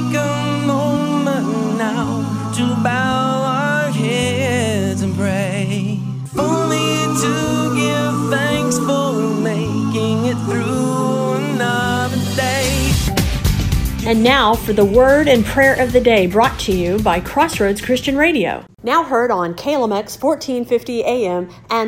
take a moment now to bow our heads and pray. Only to give thanks for making it through another day. And now for the word and prayer of the day, brought to you by Crossroads Christian Radio. Now heard on KLMX 1450 AM and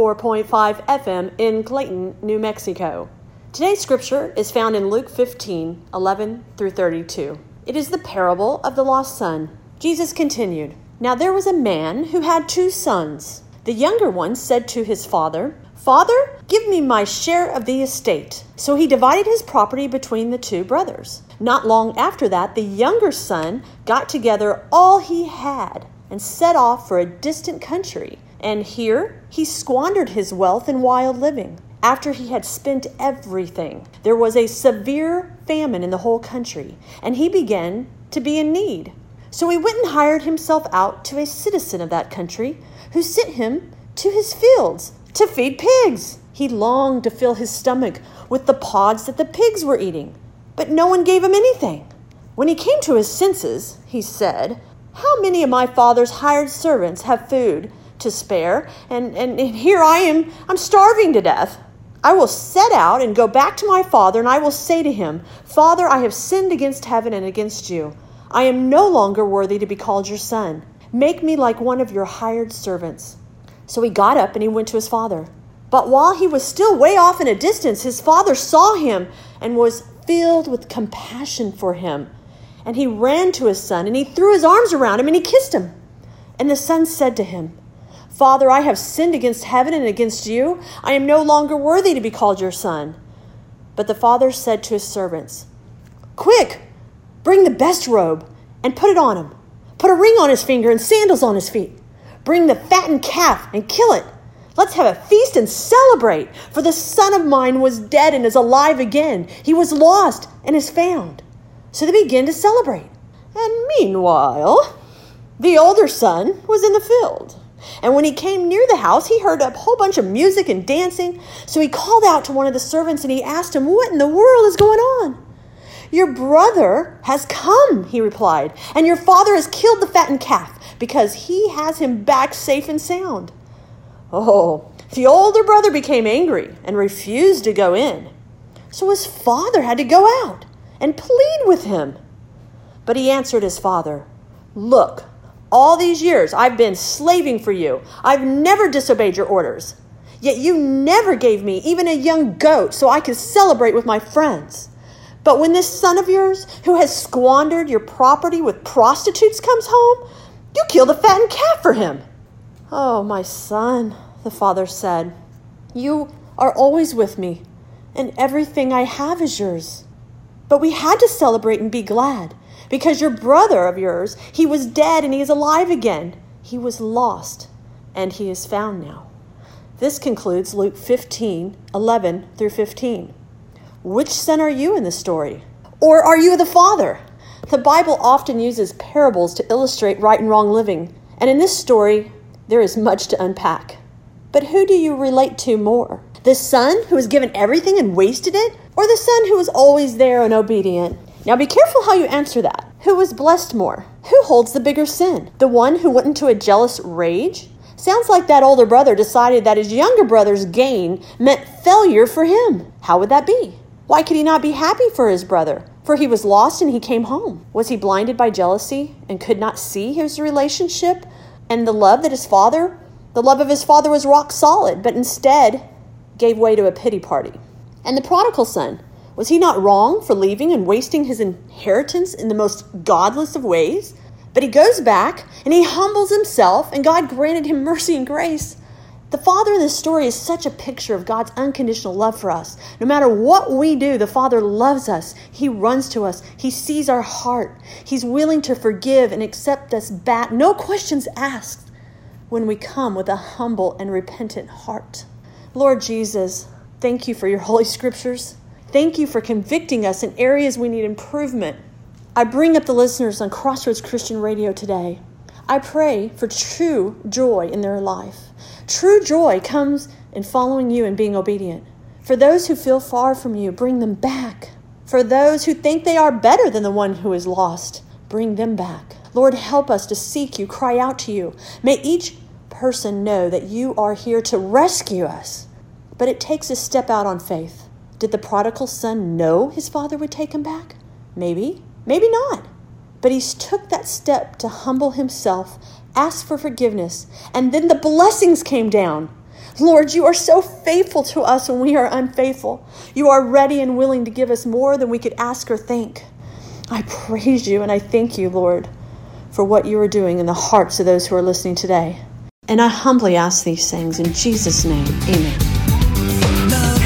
104.5 FM in Clayton, New Mexico. Today's scripture is found in Luke 15, 11 through 32. It is the parable of the lost son. Jesus continued, "Now there was a man who had 2 sons. The younger one said to his father, 'Father, give me my share of the estate.' So he divided his property between the 2 brothers. Not long after that, the younger son got together all he had and set off for a distant country. And here he squandered his wealth in wild living. After he had spent everything, there was a severe famine in the whole country, and he began to be in need. So he went and hired himself out to a citizen of that country, who sent him to his fields to feed pigs. He longed to fill his stomach with the pods that the pigs were eating, but no one gave him anything. When he came to his senses, he said, 'How many of my father's hired servants have food to spare, and here I'm starving to death. I will set out and go back to my father, and I will say to him, Father, I have sinned against heaven and against you. I am no longer worthy to be called your son. Make me like one of your hired servants.' So he got up and he went to his father. But while he was still way off in a distance, his father saw him and was filled with compassion for him. And he ran to his son, and he threw his arms around him, and he kissed him. And the son said to him, 'Father, I have sinned against heaven and against you. I am no longer worthy to be called your son.' But the father said to his servants, 'Quick, bring the best robe and put it on him. Put a ring on his finger and sandals on his feet. Bring the fattened calf and kill it. Let's have a feast and celebrate. For the son of mine was dead and is alive again. He was lost and is found.' So they began to celebrate. And meanwhile, the older son was in the field. And when he came near the house, he heard a whole bunch of music and dancing. So he called out to one of the servants and he asked him, 'What in the world is going on?' 'Your brother has come,' he replied, 'and your father has killed the fattened calf because he has him back safe and sound.' Oh, the older brother became angry and refused to go in. So his father had to go out and plead with him. But he answered his father, 'Look, all these years I've been slaving for you. I've never disobeyed your orders. Yet you never gave me even a young goat so I could celebrate with my friends. But when this son of yours, who has squandered your property with prostitutes, comes home, you kill the fattened calf for him.' 'Oh, my son,' the father said, 'you are always with me, and everything I have is yours. But we had to celebrate and be glad, because your brother of yours, he was dead and he is alive again. He was lost, and he is found now.'" This concludes Luke 15, 11 through 15. Which son are you in the story? Or are you the father? The Bible often uses parables to illustrate right and wrong living, and in this story, there is much to unpack. But who do you relate to more? The son who was given everything and wasted it, or the son who was always there and obedient? Now be careful how you answer that. Who was blessed more? Who holds the bigger sin? The one who went into a jealous rage? Sounds like that older brother decided that his younger brother's gain meant failure for him. How would that be? Why could he not be happy for his brother? For he was lost and he came home. Was he blinded by jealousy and could not see his relationship and the love of his father was rock solid, but instead gave way to a pity party? And the prodigal son, was he not wrong for leaving and wasting his inheritance in the most godless of ways? But he goes back and he humbles himself, and God granted him mercy and grace. The father in this story is such a picture of God's unconditional love for us. No matter what we do, the Father loves us. He runs to us. He sees our heart. He's willing to forgive and accept us back, no questions asked, when we come with a humble and repentant heart. Lord Jesus, thank you for your holy scriptures. Thank you for convicting us in areas we need improvement. I bring up the listeners on Crossroads Christian Radio today. I pray for true joy in their life. True joy comes in following you and being obedient. For those who feel far from you, bring them back. For those who think they are better than the one who is lost, bring them back. Lord, help us to seek you, cry out to you. May each person know that you are here to rescue us. But it takes a step out on faith. Did the prodigal son know his father would take him back? Maybe, maybe not. But he took that step to humble himself, ask for forgiveness, and then the blessings came down. Lord, you are so faithful to us when we are unfaithful. You are ready and willing to give us more than we could ask or think. I praise you and I thank you, Lord, for what you are doing in the hearts of those who are listening today. And I humbly ask these things in Jesus' name. Amen.